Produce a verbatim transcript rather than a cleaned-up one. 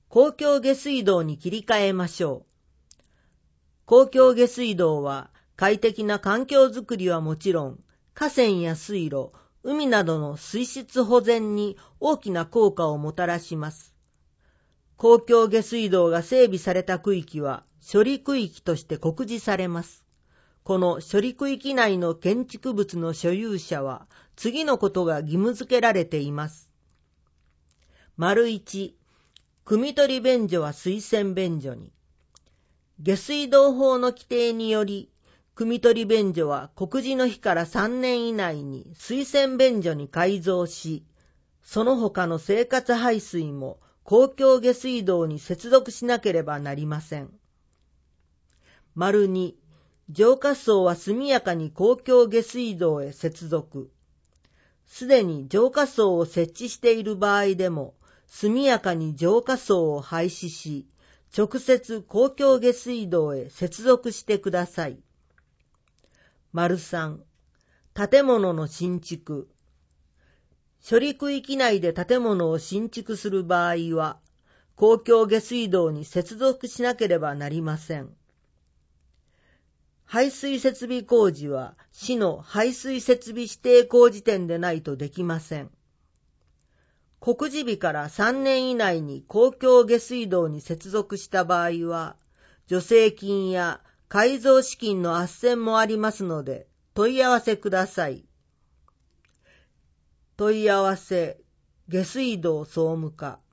公共下水道に切り替えましょう。公共下水道は快適な環境づくりはもちろん、河川や水路、海などの水質保全に大きな効果をもたらします。公共下水道が整備された区域は処理区域として告示されます。この処理区域内の建築物の所有者は次のことが義務付けられています。丸いち、汲み取り便所は水洗便所に。下水道法の規定により、汲み取り便所は告示の日からさんねん以内に水洗便所に改造し、その他の生活排水も公共下水道に接続しなければなりません。丸に、浄化槽は速やかに公共下水道へ接続。すでに浄化槽を設置している場合でも、速やかに浄化槽を廃止し、直接公共下水道へ接続してください。丸さん、建物の新築。処理区域内で建物を新築する場合は、公共下水道に接続しなければなりません。排水設備工事は市の排水設備指定工事店でないとできません。告示日からさんねん以内に公共下水道に接続した場合は、助成金や改造資金の斡旋もありますので、問い合わせください。問い合わせ、下水道総務課。